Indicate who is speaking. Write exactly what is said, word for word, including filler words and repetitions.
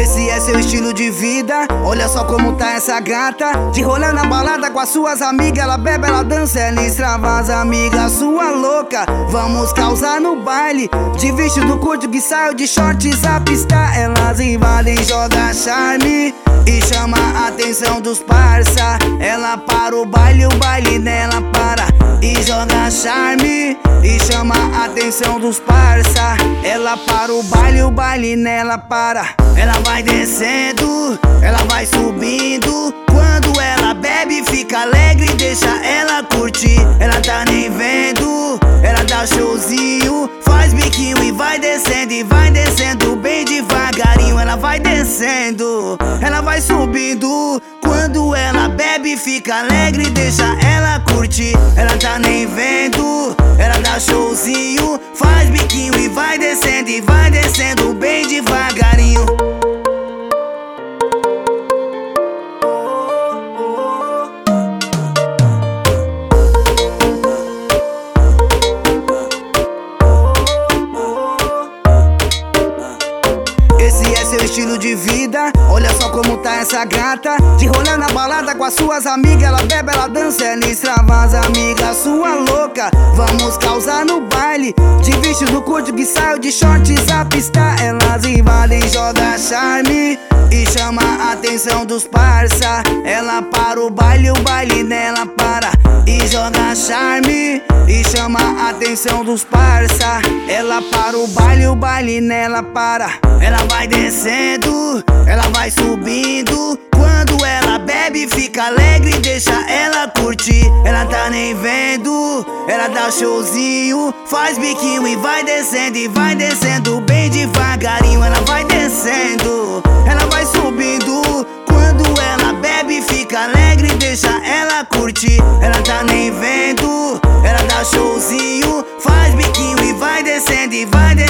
Speaker 1: Esse é seu estilo de vida, olha só como tá essa gata. De rolê na balada com as suas amigas, ela bebe, ela dança, ela extravasa. Amiga sua louca, vamos causar no baile. De vestido curto que saiu de shorts a pista, elas invadem, joga charme e chama a atenção dos parça. Ela para o baile, o baile nela para e joga charme e chama a atenção dos parça. Ela para o baile, o baile nela para. Ela vai descendo, ela vai subindo. Quando ela bebe fica alegre, deixa ela curtir. Ela tá nem vendo, ela dá showzinho, faz biquinho e vai descendo, e vai descendo bem devagarinho. Ela vai descendo, ela vai subindo. Quando ela bebe fica alegre, deixa ela curtir. Ela tá nem vendo, ela dá showzinho, faz biquinho e vai descendo, e vai descendo bem devagarinho. Esse é seu estilo de vida, olha só como tá essa gata. De rolê na balada com as suas amigas, ela bebe, ela dança, ela extravasa. Amiga sua louca, vamos causar no baile. De vestido curto que saiu de shorts a pista, elas invadem, joga charme e chama a atenção dos parça. Ela para o baile, o baile nela para e joga charme e chama a atenção dos parça. Ela para o baile, o baile nela para. Ela vai descendo, ela vai subindo. Quando ela bebe fica alegre, deixa ela curtir. Ela tá nem vendo, ela dá showzinho, faz biquinho e vai descendo, e vai descendo bem devagarinho. Ela vai descendo, ela vai subindo. Quando ela bebe fica alegre, deixa ela curtir. Ela tá nem vendo, ela dá showzinho, faz biquinho e vai descendo, e vai descendo